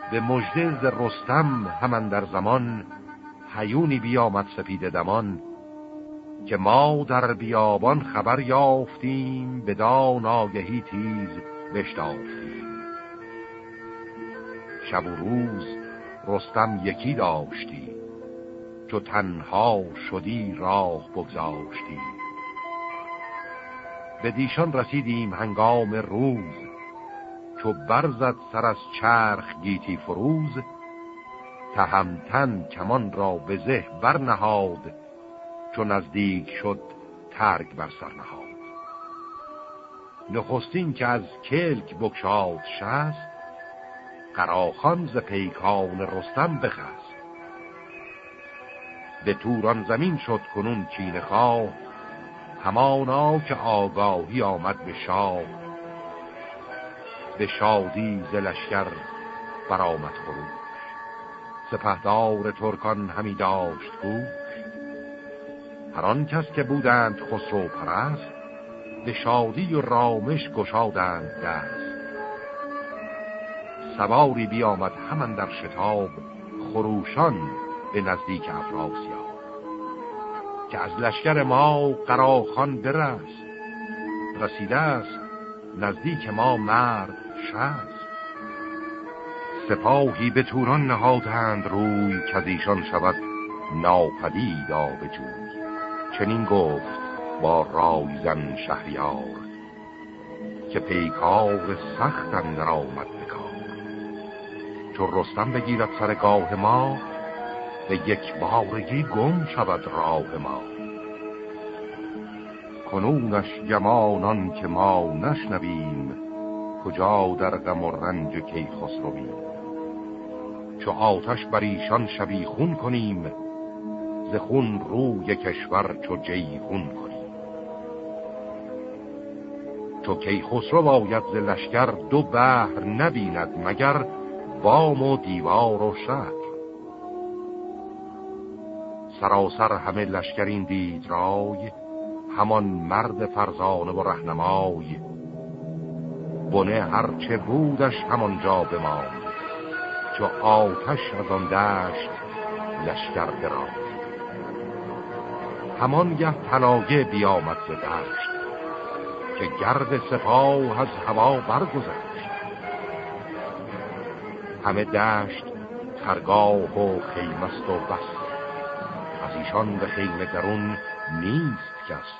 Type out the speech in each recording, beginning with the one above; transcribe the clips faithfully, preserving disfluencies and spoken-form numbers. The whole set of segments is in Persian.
به مژده ز رستم همان در زمان، هیونی بیامد سپید دمان. که ما در بیابان خبر یافتیم، بدان آگهی تیز بشتافتیم. شب و روز رستم یکی داشتی، چو تنها شدی راه بگذاشتی. به دیشان رسیدیم هنگام روز، چو برزد سر از چرخ گیتی فروز. تهمتن کمان را به زه برنهاد، چو نزدیک شد ترگ بر سر نهاد. نخستین که از کلک بگشاد شست، قراخان ز پیکان رستم بخست. به توران زمین شد کنون کینه خواه، همانا که آگاهی آمد به شاه. به شادی ز لشکر برآمد خروش، سپهدار ترکان همی داشت گوش. هر آن کس که بودند خسرو پرست، به شادی و رامش گشادند دست. سواری بیامد همان در شتاب، خروشان به نزدیک افراسیاب. که از لشکر ما قراخان برست، رسیده است نزدیک ما مرد شست. سپاهی به توران نهادند روی، که از ایشان شود ناپدید آبجوی. چنین گفت با رایزن شهریار، که پیکار سخت اندر آمد بکار. چو رستم بگیرد سرگاه ما، به یک بارگی گم شود راه ما. کنونش گمانان که ما نشنویم، کجا در غم و رنج کیخسرویم. چو آتش بر ایشان شبیخون کنیم، ز خون روی کشور چو جیحون کنیم. چو کیخسرو باید ز لشکر، دو بحر نبیند مگر بام و دیوار و شهر. سراسر همه لشکر این دید رای، همان مرد فرزانه و رهنمای. بنه هرچه بودش همانجا بماند، چو آتش از آن دشت لشکر براند. همانگه پناگه بیامد ز دشت، که گرد سپاه از هوا برگذشت. همه دشت خرگاه و خیمست و بس، از ایشان به خیمه درون نیست کس.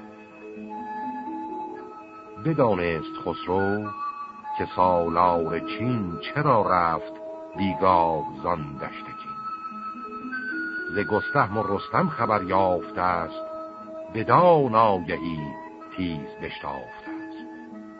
بدانست خسرو که سالار چین، چرا رفت بیگاه زان دشت کین. ز گستهم و رستم خبر یافته است، بدان آگهی تیز بشتافته است.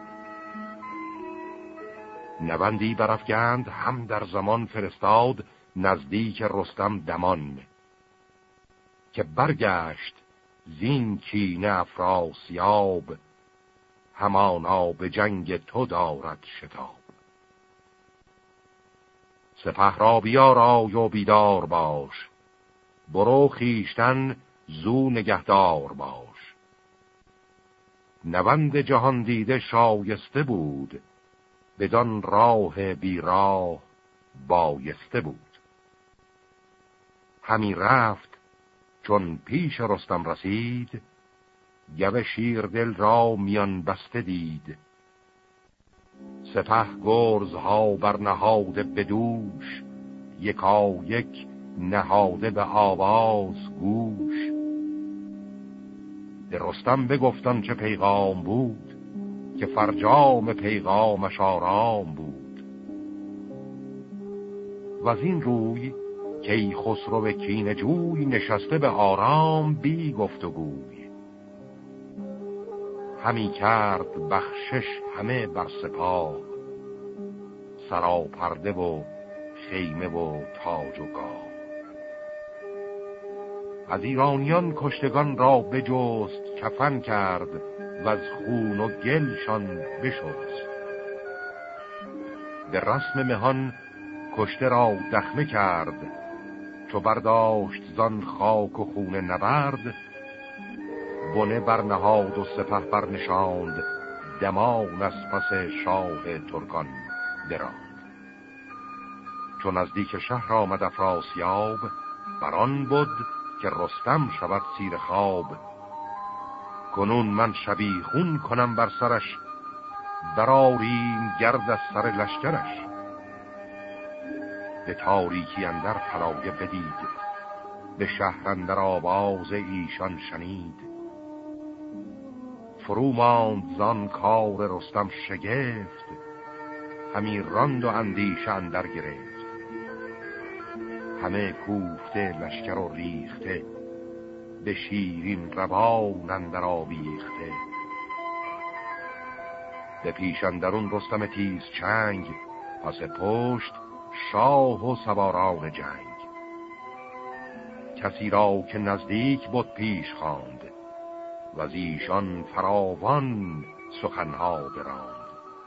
نوندی برافگند هم در زمان فرستاد، نزدیک رستم دمان. که برگشت زین کینه افراسیاب، همانا به جنگ تو دارد شتاب. سپه را بیارای و بیدار باش، برو خیشتن زو نگهدار باش. نوند جهان دیده شایسته بود، بدان راه بی راه بایسته بود. همی رفت چون پیش رستم رسید، گو شیردل را میان بسته دید. سپه گرزها برنهاده بدوش، یکا یک نهاده به آواز گوش. به رستم بگفتن چه پیغام بود، که فرجام پیغامش آرام بود. و از این روی کیخسرو کینه جوی، نشسته به آرام بی گفت و گوی. همی کرد بخشش همه بر سپاه، سراپرده و خیمه و تاج و گاه. از ایرانیان کشتگان را بجست، کفن کرد و از خون و گلشان بشست. به رسم مهان کشته را دخمه کرد، چو برداشت زان خاک و خون نبرد. بنه برنهاد و سپه برنشاند، دمان از پس شاه ترکان براند. چون نزدیک شهر آمد افراسیاب، بران بود که رستم شود سیر خواب. کنون من شبیخون کنم بر سرش، برآریم گرد از سر لشکرش. به تاریکی اندر پلایه بدید، به شهر اندر آواز ایشان شنید. فرو ماند زان کار رستم شگفت، همی راند و اندیشه اندر گرفت. همه کوفته لشکر و ریخته، به شیرین روان اندر آویخته. به پیش اندرون رستم تیز چنگ، پس پشت شاه و سواران جنگ. کسی را که نزدیک بود پیش خواند، و از ایشان فراوان سخنها براند.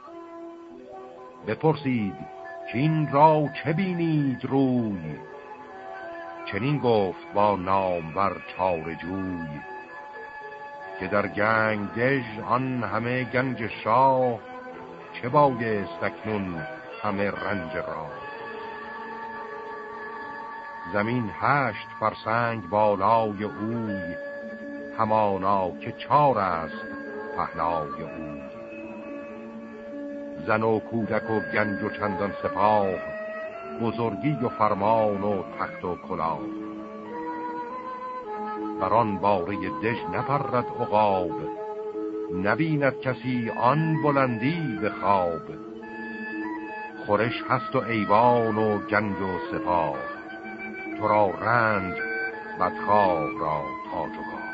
بپرسید که این را چه بینید روی، چنین گفت با نامور چاره‌جوی. که در گنگ دژ آن همه گنج شاه، چه بایست اکنون همه رنج را. زمین هشت فرسنگ بالای اوی، همانا که چار است پهنای اوی. زن و کودک و گنج و چندان سپاه، بزرگی و فرمان و تخت و کلاه. بران باره دژ نپرد عقاب، نبیند کسی آن بلندی به خواب. خورش هست و ایوان و گنج و سپاه، تو را رنج بدخواه را تاج و گاه.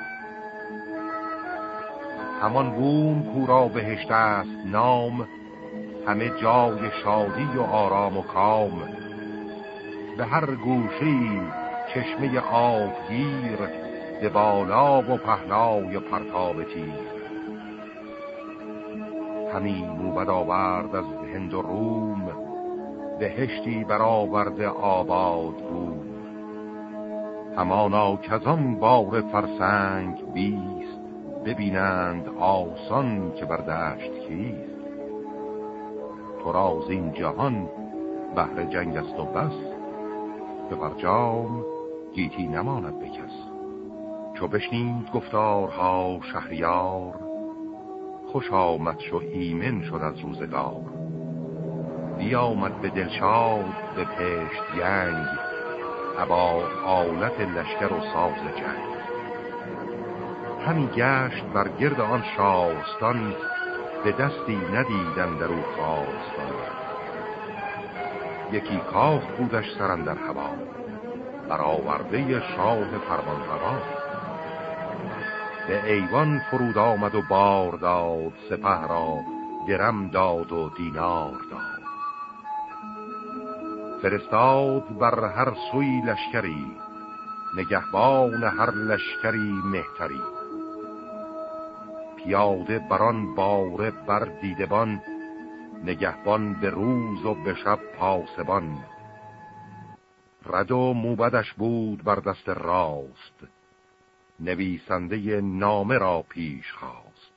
همان بوم کو را بهشت است نام، همه جای شادی و آرام و کام. به هر گوشه‌ای چشمه آبگیر، به بالا و پهنای و پرتاب تیر. همی موبد آورد از هند و روم، بهشتی برآورده آباد روم. همانا کزان بار فرسنگ بیست، ببینند آسان که بر دشت کیست. تو را زین جهان بهر جنگ است و بس، به فرجام گیتی نماند به کس. چو بشنید گفتارها شهریار، خوش آمد شو ایمن شد از روزگار. بیامد به دلشاد به پشت گنگ، ابا آلت لشکر و ساز جنگ. همی گشت بر گرد آن شاستان، به دستی ندیدن در او خواستان. یکی کاخ بودش سرندر هوا، برآورده شاه فرمان روا. به ایوان فرود آمد و بار داد، سپه را درم داد و دینار داد. فرستاد بر هر سوی لشکری، نگهبان هر لشکری مهتری. پیاده بران باره بر دیدبان، نگهبان به روز و به شب پاسبان. رد و موبدش بود بر دست راست، نویسنده نامه را پیش خواست.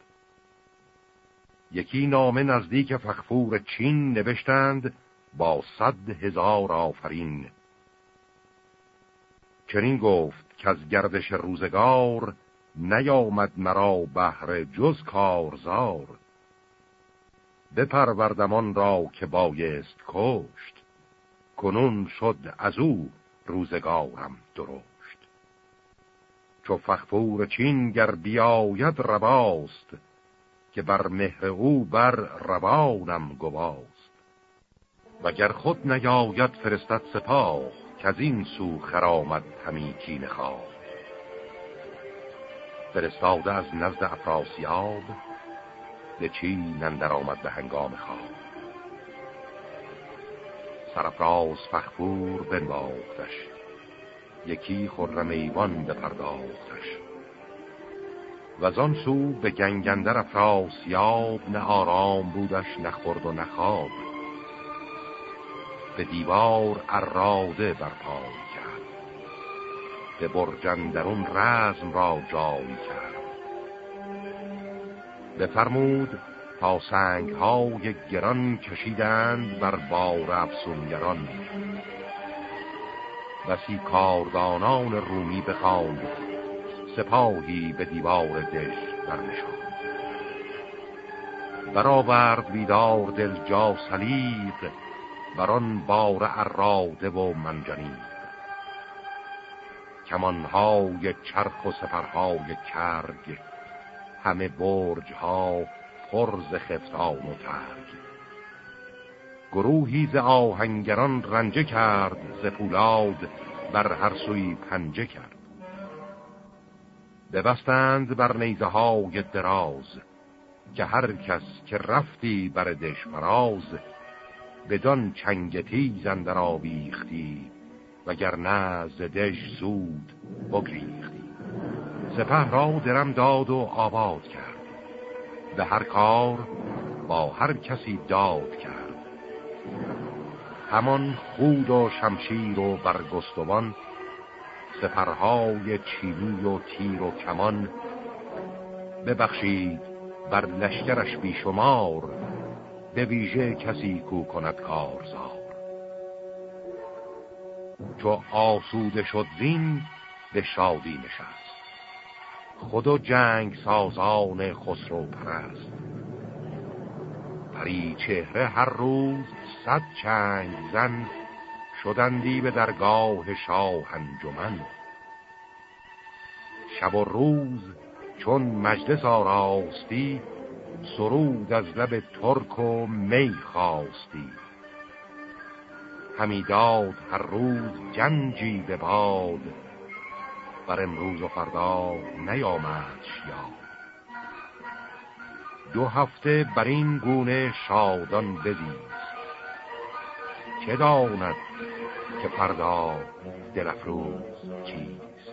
یکی نامه نزدیک فغفور چین، نوشتند با صد هزار آفرین. چنین گفت که از گردش روزگار، نیامد مرا بهر جز کارزار. بپروردمان را که بایست کشت، کنون شد از او روزگارم درشت. چو فغفور چین گر بیاید رواست، که بر مهر او بر روانم گواست. وگر خود نیاید فرستد سپاه، که از این سو خرامد همی کینه خواه. فرستاده از نزد افراسیاب، به چین اندر آمد به هنگام خواب. سرافراز فغفور بنواختش، یکی خرم ایوان بپرداختش. وزان سو به گنگ اندر افراسیاب، نه آرام بودش نه خورد و نه خواب. به دیوار اراده برپای کرد، به برج اندرون رزم را جای کرد. بفرمود تا سنگ های گران، کشیدند بر بار افسونگران. بسی کاردانان رومی بخواند، سپاهی به دیوار دژ برنشاند. برآورد بیدار دل جا سلیق، بران بار اراده و منجنیق. کمانهای چرخ و سپرهای کرگ، همه برجها پر ز خفتان و ترگ. گروهی ز آهنگران رنجه کرد، ز پولاد بر هر سوی پنجه کرد. ببستند بر نیزه های دراز، که هر کس که رفتی بر دژ فراز. بدان چنگ تیز اندر آویختی، وگرنه ز دژ زود بگریختی. سپه را درم داد و آباد کرد، به هر کار با هر کسی داد کرد. همان خود و شمشیر و برگستوان، سپرهای چینی و تیر و کمان. ببخشید بر لشکرش بیشمار، به ویژه کسی کو کند کارزار. چو آسوده شد زین به شادی نشست، خود و جنگ سازان خسرو پرست. پری چهره هر روز صد چنگ زن، شدندی به درگاه شاه انجمن. شب و روز چون مجلس آراستی، سرود از لب ترک و می خواستی. همی داد هر روز گنجی به باد، بر امروز و فردا نیامدش یاد. دو هفته بر این گونه شادان بزیست، چه داند که فردا دل افروز چیست.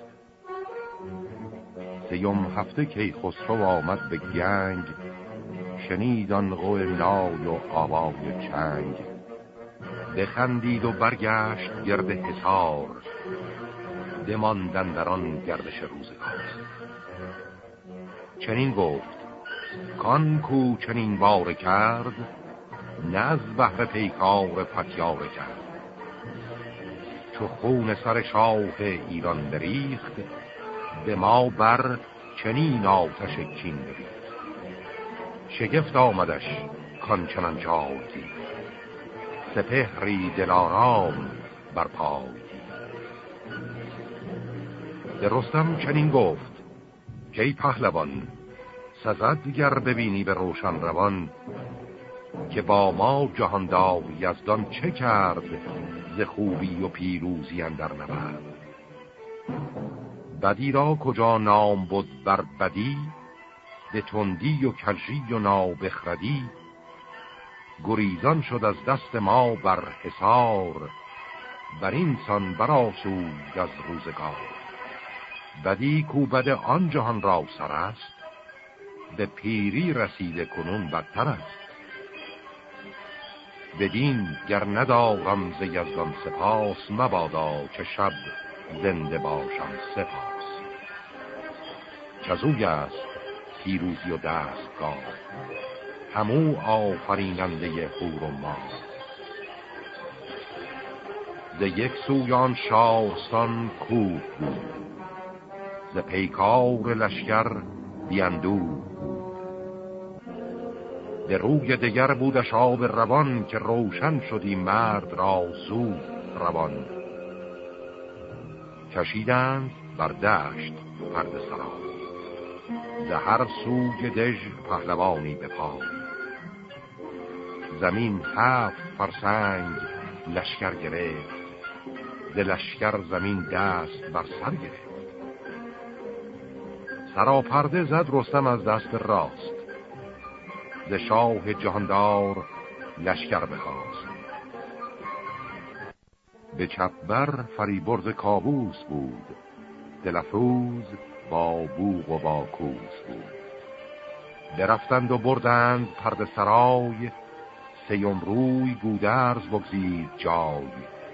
سیوم هفته که خسرو آمد به گنج، شنید آن غو نای و آوای چنگ. بخندید و برگشت گرد حصار، بماندن در آن گردش روزگار. چنین گفت کان کو چنین باره کرد، نه از بهر پیکار پتیاره کرد. چو خون سر شاه ایران بریخت، به ما بر چنین آتش کین بریخت. شگفت آمدش کان چنان جای دید، سپهری دلارام بر پای دید. به رستم چنین گفت که ای پهلوان، سزد گر ببینی به روشن روان. که با ما جهاندار یزدان چه کرد، ز خوبی و پیروزی اندر نبرد. بدی را کجا نام بود بر بدی، به تندی و کژی و نابخردی. گریزان شد از دست ما بر حصار، بر این سان برآسود از روزگار. بدی کو بد آن جهان را سر است، به پیری رسیده کنون بدتر است. بدین گر ندارم ز یزدان سپاس، مبادا که شب زنده باشم سپاس. چزوی است پیروزی و دستگاه، همو آفریننده هور و ماه. ز یک سویان شارستان کوه بود، ز پیکار لشکر بیندوه. به روی دگر بودش آب روان، که روشن شدی مرد را زود روان. کشیدند بر دشت پرده سرای، ز هر سوی دژ پهلوانی به پای. زمین هفت فرسنگ لشکر گرفت، ز لشکر زمین دست بر سر گرفت. سراپرده زد رستم از دست راست، ز شاه جهاندار لشکر بخواست. به چپ بر فریبرز کاووس بود، دل افروز با بوق و با کوس بود. برفتند و بردند پرده سرای، سیم روی گودرز بگزید جای.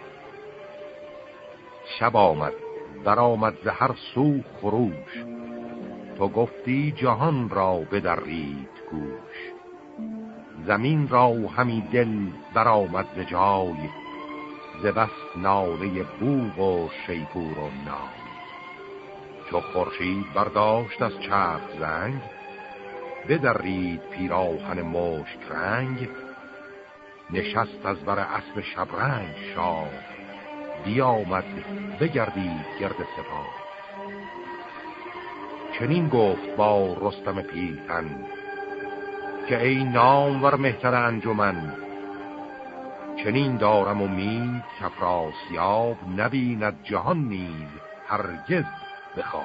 شب آمد در آمد ز هر سو خروش، تو گفتی جهان را بدرید گوش. زمین را همی دل برآمد ز جای، ز بس ناله بوق و شیپور و نای. چو خورشید برداشت از چرخ زنگ، بدرید پیراهن مشک رنگ. نشست از بر اسب شبرنگ شاه، بیامد بگردید گرد سپاه. چنین گفت با رستم پیلتن، که ای نامور مهتر انجمن. چنین دارم امید کافراسیاب، نبیند جهان نیز هرگز بخواب.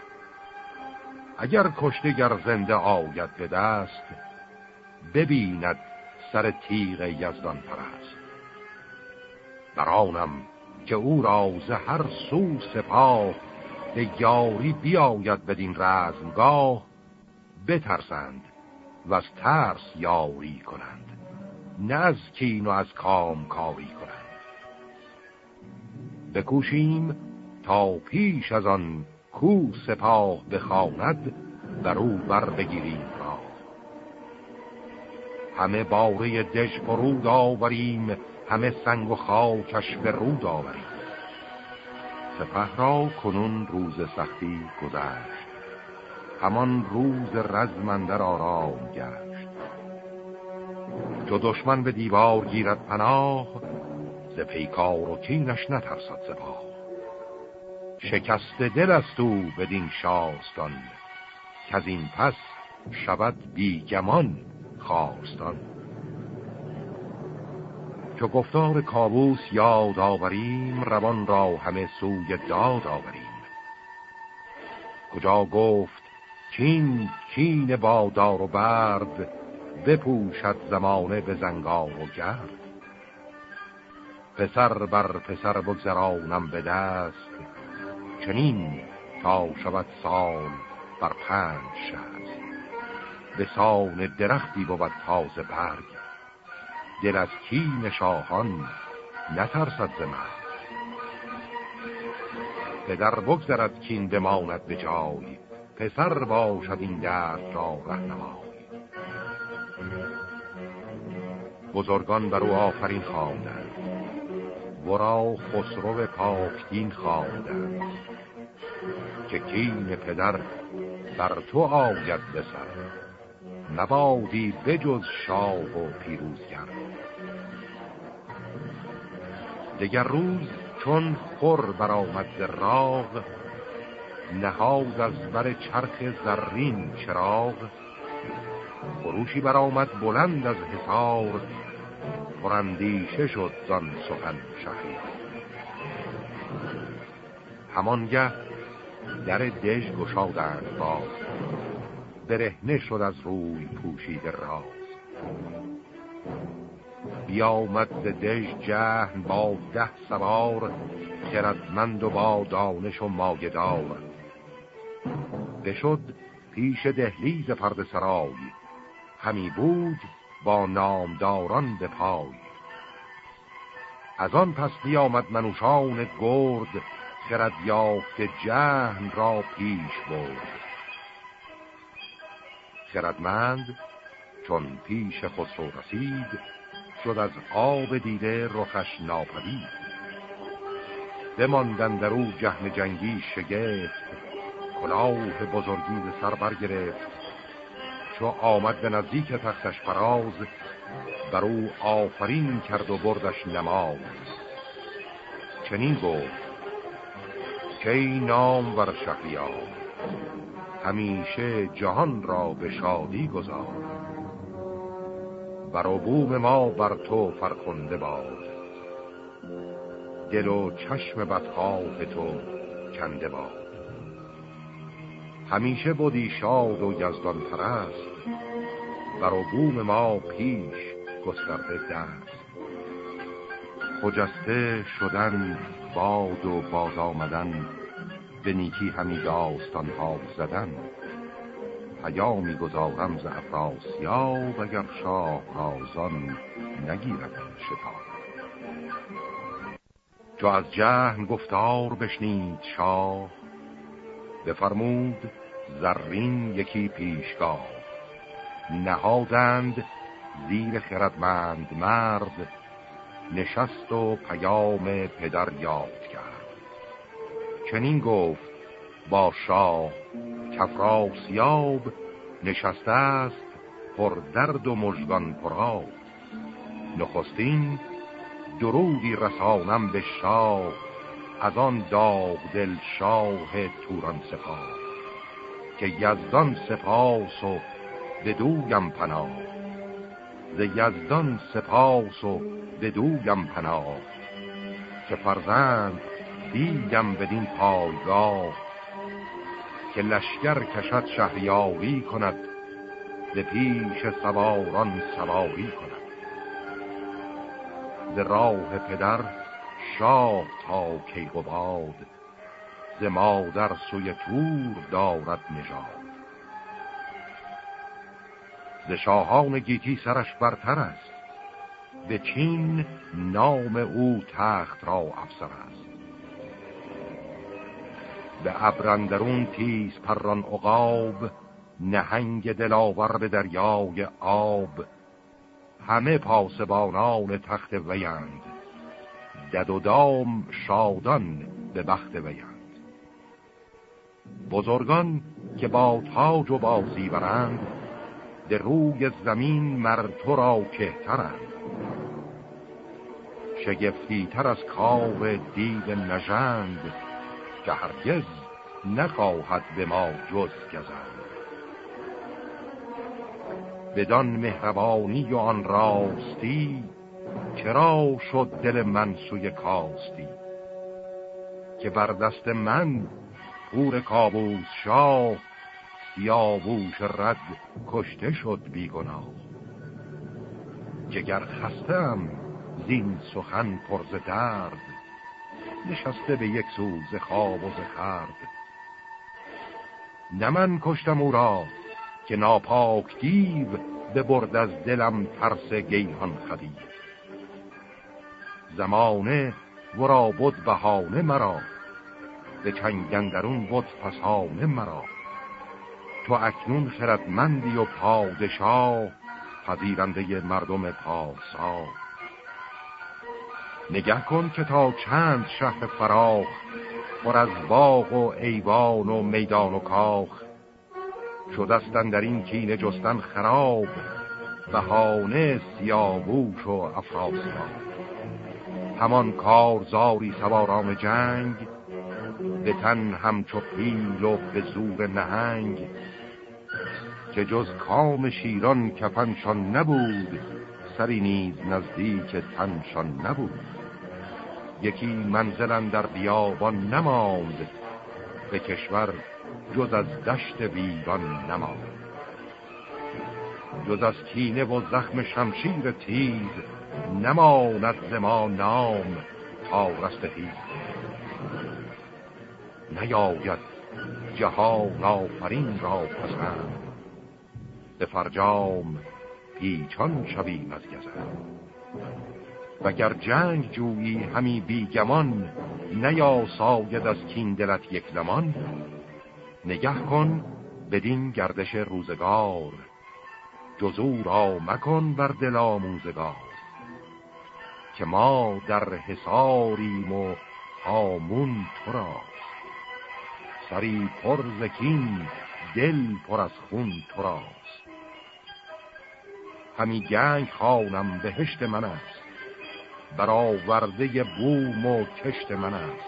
اگر کشته گر زنده آید به دست، ببیند سر تیغ یزدان پرست. برانم که او را ز هر سو سپاه، به یاری بیاید بدین رزمگاه. بترسند و از ترس یاری کنند، نه از کین و از کام کاری کنند. بکوشیم تا پیش از آن کو سپاه بخواند، بر او بر بگیریم راه. همه باره دژ فرود آوریم، همه سنگ و خاکش به رود آوریم. سپه را کنون روز سختی گذشت، همان روز رزم اندر آرام گشت. چو دشمن به دیوار گیرد پناه، ز پیکار و کینش نترسد سپاه. شکست دل است او بدین شاستان، که از این پس شود بیگمان خواستان. چو گفتار کاووس یاد آوریم، روان را همه سوی داد آوریم. کجا گفت کین کین با دار و برد، بپوشد زمانه به زنگار و گرد. پسر بر پسر بگذرانم به دست، چنین تا شود سال بر پنج شست. به سان درختی بود تازه برگ، دل از کین شاهان نترسد ز مرگ. پدر بگذرد کین بماند به جای، پسر باشد این درد را رهنمای. بزرگان بر او آفرین خواندند، ورا خسرو پاکدین خواندند. که کین پدر بر تو آید به سر، نبادی بجز شاه و پیروزگر. دگر روز چون خور برآمد ز راغ، نهاد از بر چرخ زرین چراغ. خروشی برآمد بلند از حصار، پراندیشه شد زان سخن شهریار. همانگه در دژ گشادند باز، برهنه شد از روی پوشیده راز. بیامد ز دژ جهن با ده سوار، خردمند و با دانش و مایه‌دار. بشد پیش دهلیز پرده سرای، همی بود با نامداران به پای. از آن پس بیامد منوشان گرد، خرد یافت جهن را پیش برد. خردمند چون پیش خسرو رسید، شد از آب دیده رخش ناپدید. بماندن در او جهن جنگی شگفت، کلاه بزرگی ز سر برگرفت. چو آمد به نزدیک تختش فراز، بر او آفرین کرد و بردش نماز. چنین گفت که ای نامور شهریار، همیشه جهان را به شادی گذار. بر بوم ما بر تو فرخنده باد، دل و چشم بدخواه تو کنده باد. همیشه بودی شاد و یزدان پرست، بر بوم ما پیش گسترده دست. خجسته شدن باد و باز آمدن، به نیکی همی داستان ها زدن. پیامی گذارم ز افراسیاب، اگر شاه رازان نگیرد شتاب. چو از جهن گفتار بشنید شاه، بفرمود زرین یکی پیشگاه. نهادند زیر خردمند مرد، نشست و پیام پدر یاد کرد. چنین گفت با شاه کافراسیاب، نشسته است پر درد و مژگان پرآب. نخستین درودی رسانم به شاه، از آن داغ دل شاه توران سپاه. که یزدان سپاس و بدویم پناه، ز یزدان سپاس و بدویم پناه. که فرزند دیدم بدین پایگاه، که لشکر کشد شهریاری کند، ز پیش سواران سواری کند. ز راه پدر شاه تا کیقباد، ز مادر سوی تور دارد نژاد. ز شاهان گیتی سرش برتر است، به چین نام او تخت را افسر است. به ابرندرون تیز پران عقاب، نهنگ دلاور به دریای آب. همه پاسبانان تخت ویند، دد و دام شادان به بخت ویند. بزرگان که با تاج و با زیورند، در روی زمین مر تو را کهترند. شگفتی تر از کار دیو نژند، که هرگز نخواهد به ما جز گزند. بدان مهربانی و آن راستی، چرا شد دل من سوی کاستی. که بر دست من پور کاووس شاه، سیاووش رد کشته شد بیگناه. جگر خستم زین سخن پرز درد، نشسته به یک سو ز خواب و ز خورد. نه من کشتم او را که ناپاک دیو، ببرد از دلم ترس گیهان خدیو. زمانه ورا بود بهانه مرا، به چنگ اندرون بود فسانه مرا. تو اکنون خردمندی و پادشاه، پذیرنده مردم پارسا. نگه کن که تا چند شهر فراخ، پر از باغ و ایوان و میدان و کاخ. شدستن در این کینه جستن خراب، بهانه سیاووش و افراسیاب. همان کارزاری سواران جنگ، به تن همچو پیل و به زور نهنگ. که جز کام شیران کفنشان نبود، سری نیز نزدیک تنشان نبود. یکی منزلن در بیابان نماند، به کشور جز از دشت ویران نماند. جز از کینه و زخم شمشیر تیز، نماند ز ما نام تا رستخیز. نیاید جهان آفرین را پسند، به فرجام پیچان شویم از گزند. وگر جنگ جویی همی بیگمان، نیاساید از کین دلت یک زمان. نگه کن بدین گردش روزگار، جزو را مکن بر دل آموزگار. که ما در حصاریم و هامون تو راست، سری پر ز کین دل پر از خون تو راست. همی گنج خوانم بهشت من است، برآورده بوم و کشت من است.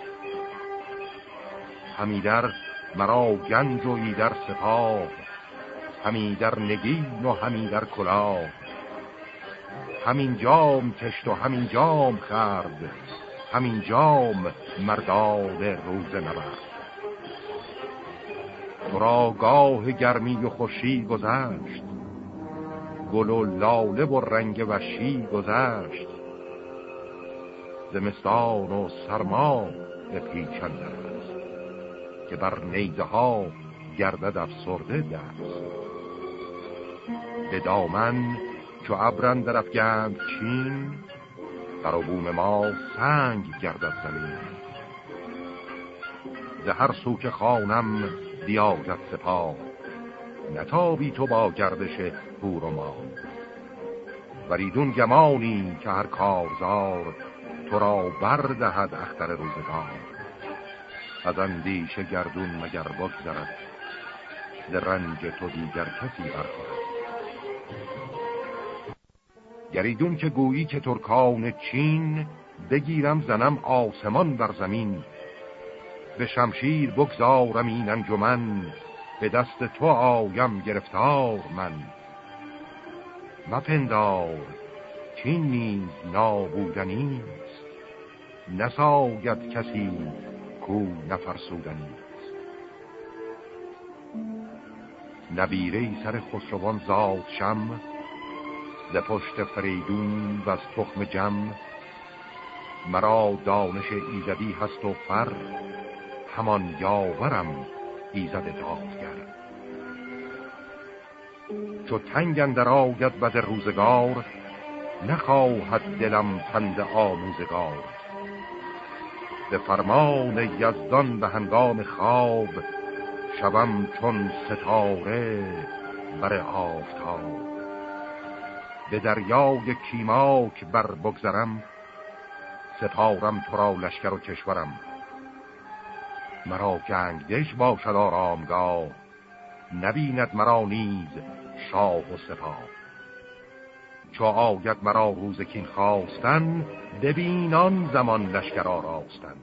همی در مرا گنج و ایدر سپاه، همی در نگین و همی در کلاه. همین جام کشت و همین جام خورد، همین جام مرداد روز نبرد. تو را گاه گرمی و خوشی گذشت، گل و لاله و رنگ وشی گذشت. زمستان و سرما به پیچنده است، که بر نیزه ها گردد افسرده دست. به دامن چو ابرن در افگند چین، بر بوم ما سنگ گردد زمین. ز هر سو که خوانم بیاید سپاه، نتابی تو با گردش پور و ما. وریدون گمانی که هر کارزار تو را بردهد اختر روزگار. از اندیشه گردون مگر بگذرد ز رنج تو دیگر کسی برخورد. گریدون که گویی که ترکان چین بگیرم زنم آسمان بر زمین. به شمشیر بگذارم این انجمن به دست تو آیم گرفتار من. مپندار چین نیز نابودنیست نساید کسی کو نفرسودنیست. نبیره سر خسروان زاد شم ز پشت فریدون و از تخم جم. مرا دانش ایزدی هست و فر همان یاورم ایزد دادگر. چو تنگ اندر آید بد روزگار نخواهد دلم پند آموزگار. به فرمان یزدان به هنگام خواب شوم چون ستاره بر آفتاب. به دریای کیماک بر بگذرم سپارم تو را لشکر و کشورم. مرا جنگ دش باشد آرامگاه نبیند مرا نیز شاه و سپاه. چو آید مرا روز کین خواستن ببین آن زمان لشکر آراستن.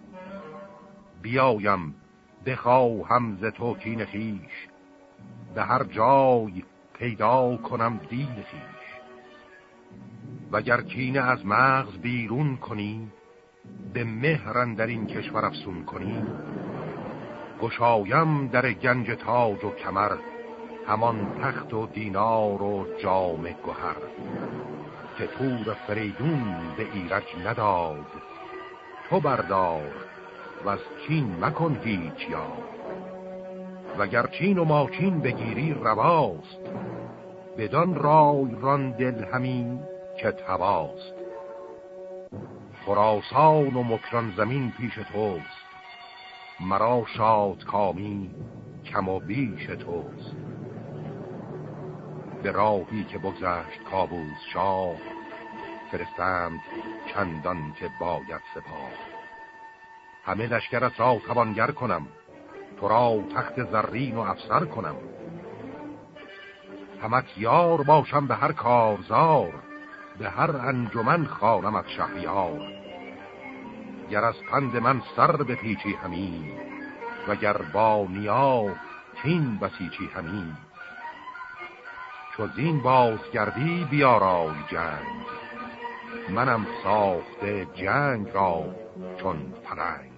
بیایم بخواهم ز تو کین خویش به هر جای پیدا کنم دین خویش. وگر کینه از مغز بیرون کنی به مهر اندر این کشور افسون کنی. گشایم در گنج تاج و کمر همان تخت و دینار و جام گوهر. که تور فریدون به ایرج نداد تو بردار و از چین مکن هیچ یاد. وگر چین و ماچین بگیری رواست بدان رای ران دل همین که تواست. خراسان و مکران زمین پیش توست مرا شاد کامی کم و بیش توست. به راهی که بگذشت کاووس شاه فرستند چندان که باید سپاه. همه لشکرت را توانگر کنم تو را تخت زرین و افسر کنم. همت یار باشم به هر کارزار به هر انجمن خوانمت شهریار. گر از پند من سر بپیچی همی وگر با نیا کین بسیچی همی. چو زین بازگردی بیارای جنگ منم ساخته جنگ را چون پلنگ.